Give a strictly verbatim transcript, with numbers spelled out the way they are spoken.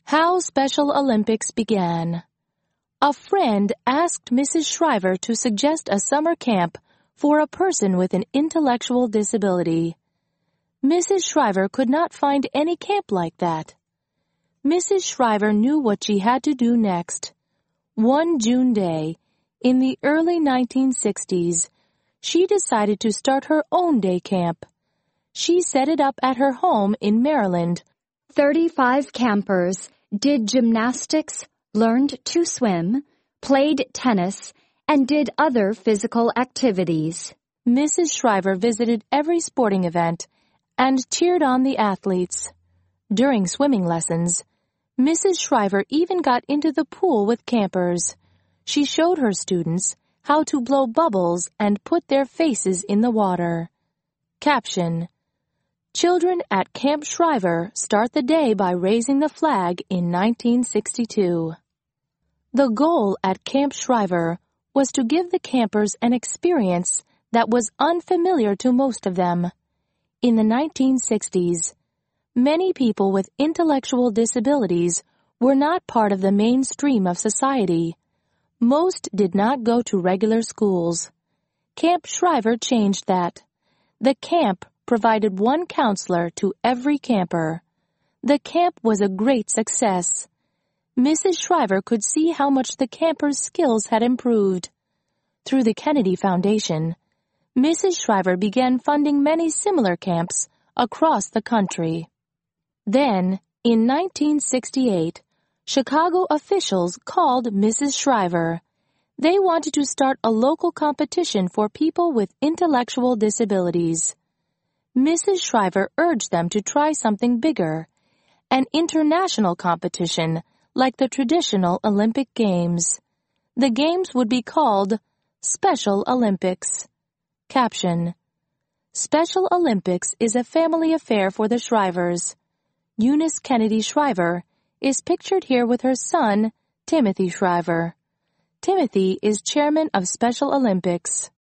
How Special Olympics began. A friend asked Missus Shriver to suggest a summer camp for a person with an intellectual disability. Missus Shriver could not find any camp like that. Missus Shriver knew what she had to do next. One June day, in the early nineteen sixties, she decided to start her own day camp. She set it up at her home in Maryland. Thirty-five campers did gymnastics, learned to swim, played tennis, and did other physical activities. Missus Shriver visited every sporting event and cheered on the athletes. During swimming lessons, Missus Shriver even got into the pool with campers. She showed her students how to blow bubbles and put their faces in the water. Caption: Children at Camp Shriver start the day by raising the flag in nineteen sixty-two. The goal at Camp Shriver was to give the campers an experience that was unfamiliar to most of them. In the nineteen sixties, many people with intellectual disabilities were not part of the mainstream of society. Most did not go to regular schools. Camp Shriver changed that. The camp provided one counselor to every camper. The camp was a great success. Missus Shriver could see how much the campers' skills had improved. Through the Kennedy Foundation, Missus Shriver began funding many similar camps across the country. Then, in nineteen sixty-eight, Chicago officials called Missus Shriver. They wanted to start a local competition for people with intellectual disabilities. Missus Shriver urged them to try something bigger, an international competition like the traditional Olympic Games. The Games would be called Special Olympics. Caption: Special Olympics is a family affair for the Shrivers. Eunice Kennedy Shriver is pictured here with her son, Timothy Shriver. Timothy is chairman of Special Olympics.